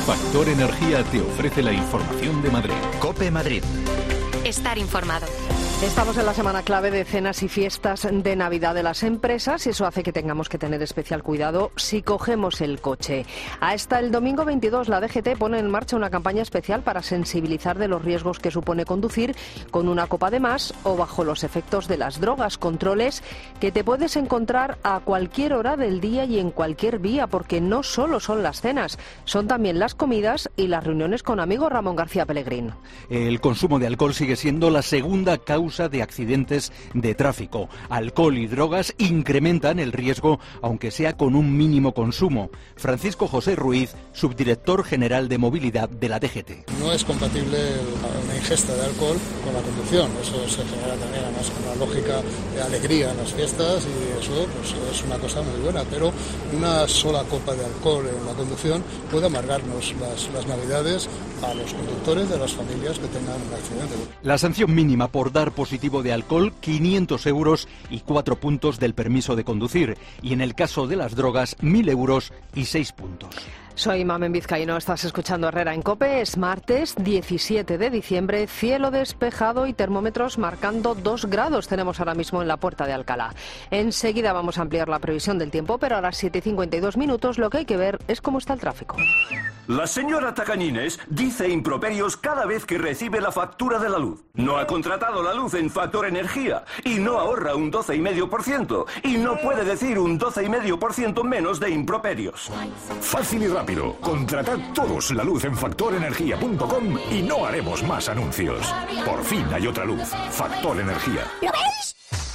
Factor Energía te ofrece la información de Madrid. COPE Madrid. Estar informado. Estamos en la semana clave de cenas y fiestas de Navidad de las empresas y eso hace que tengamos que tener especial cuidado si cogemos el coche. Hasta el domingo 22 la DGT pone en marcha una campaña especial para sensibilizar de los riesgos que supone conducir con una copa de más o bajo los efectos de las drogas. Controles que te puedes encontrar a cualquier hora del día y en cualquier vía, porque no solo son las cenas, son también las comidas y las reuniones con amigos. Ramón García Pellegrín. El consumo de alcohol sigue siendo la segunda causa de accidentes de tráfico. Alcohol y drogas incrementan el riesgo, aunque sea con un mínimo consumo. Francisco José Ruiz, subdirector general de movilidad de la DGT. No es compatible una ingesta de alcohol con la conducción. Eso se genera también además con una lógica de alegría en las fiestas y eso pues, es una cosa muy buena, pero una sola copa de alcohol en la conducción puede amargarnos las navidades a los conductores de las familias que tengan un accidente. La sanción mínima por dar positivo de alcohol, 500 euros y 4 puntos del permiso de conducir. Y en el caso de las drogas, 1.000 euros y 6 puntos. Soy Mamen Vizcaíno, estás escuchando Herrera en COPE. Es martes 17 de diciembre, cielo despejado y termómetros marcando 2 grados tenemos ahora mismo en la Puerta de Alcalá. Enseguida vamos a ampliar la previsión del tiempo, pero a las 7:52 minutos lo que hay que ver es cómo está el tráfico. La señora Tacañines dice improperios cada vez que recibe la factura de la luz. No ha contratado la luz en Factor Energía y no ahorra un 12,5% y no puede decir un 12,5% menos de improperios. Fácil y rápido. Contratad todos la luz en factorenergia.com y no haremos más anuncios. Por fin hay otra luz. Factor Energía. ¿Lo veis?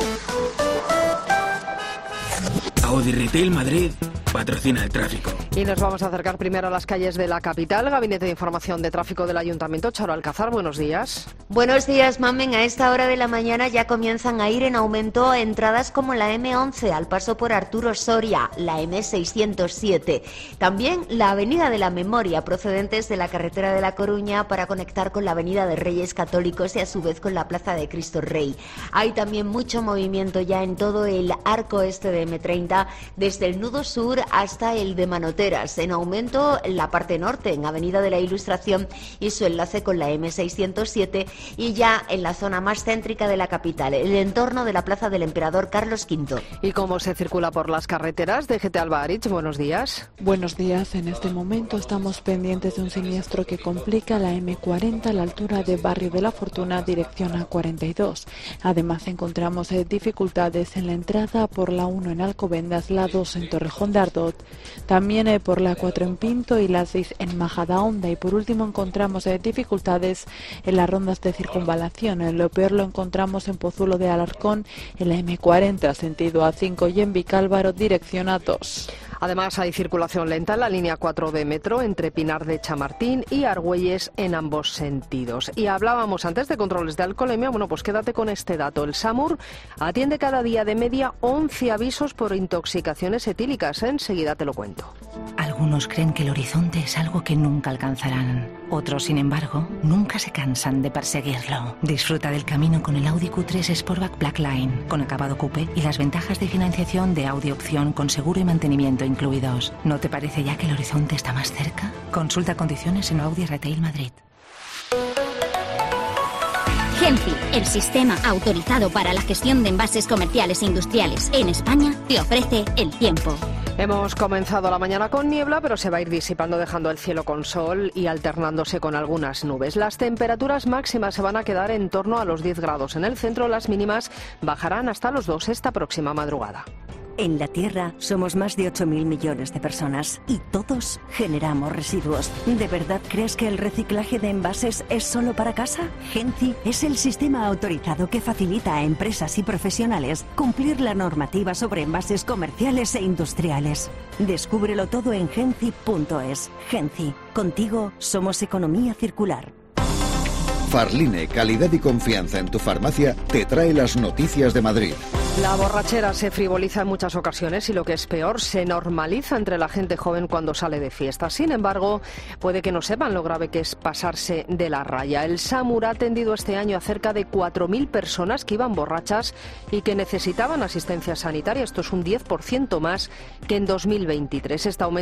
Audi Retail Madrid patrocina el tráfico. Y nos vamos a acercar primero a las calles de la capital. Gabinete de Información de Tráfico del Ayuntamiento. Charo Alcázar, buenos días. Buenos días, Mamen. A esta hora de la mañana ya comienzan a ir en aumento entradas como la M11 al paso por Arturo Soria, la M607. También la Avenida de la Memoria, procedentes de la carretera de La Coruña para conectar con la Avenida de Reyes Católicos y a su vez con la Plaza de Cristo Rey. Hay también mucho movimiento ya en todo el arco este de M30, desde el nudo sur hasta el de Manoteras. En aumento en la parte norte, en Avenida de la Ilustración y su enlace con la M607, y ya en la zona más céntrica de la capital, el entorno de la Plaza del Emperador Carlos V. ¿Y cómo se circula por las carreteras? DGT Alba Aritz, buenos días. Buenos días. En este momento estamos pendientes de un siniestro que complica la M40 a la altura de Barrio de la Fortuna, dirección A42. Además encontramos dificultades en la entrada por la 1 en Alcobendas, la 2 en Torrejón de Ardoz, también por la 4 en Pinto y la 6 en Majadahonda, y por último encontramos dificultades en las rondas de circunvalación. Lo peor lo encontramos en Pozuelo de Alarcón, en la M40 sentido A5 y en Vicálvaro dirección A2. Además hay circulación lenta en la línea 4 de metro entre Pinar de Chamartín y Argüelles en ambos sentidos. Y hablábamos antes de controles de alcoholemia. Bueno, pues quédate con este dato. El SAMUR atiende cada día de media 11 avisos por intoxicaciones etílicas. Enseguida te lo cuento. Algunos creen que el horizonte es algo que nunca alcanzarán. Otros, sin embargo, nunca se cansan de perseguirlo. Disfruta del camino con el Audi Q3 Sportback Blackline, con acabado coupé y las ventajas de financiación de Audi Opción con seguro y mantenimiento incluidos. ¿No te parece ya que el horizonte está más cerca? Consulta condiciones en Audi Retail Madrid. Genci, el sistema autorizado para la gestión de envases comerciales e industriales en España, te ofrece el tiempo. Hemos comenzado la mañana con niebla, pero se va a ir disipando, dejando el cielo con sol y alternándose con algunas nubes. Las temperaturas máximas se van a quedar en torno a los 10 grados. En el centro, las mínimas bajarán hasta los 2 esta próxima madrugada. En la Tierra somos más de 8.000 millones de personas y todos generamos residuos. ¿De verdad crees que el reciclaje de envases es solo para casa? Genci es el sistema autorizado que facilita a empresas y profesionales cumplir la normativa sobre envases comerciales e industriales. Descúbrelo todo en genci.es. Genci, contigo somos economía circular. Farline, calidad y confianza en tu farmacia, te trae las noticias de Madrid. La borrachera se frivoliza en muchas ocasiones y, lo que es peor, se normaliza entre la gente joven cuando sale de fiesta. Sin embargo, puede que no sepan lo grave que es pasarse de la raya. El SAMUR ha atendido este año a cerca de 4.000 personas que iban borrachas y que necesitaban asistencia sanitaria. Esto es un 10% más que en 2023. Este aumento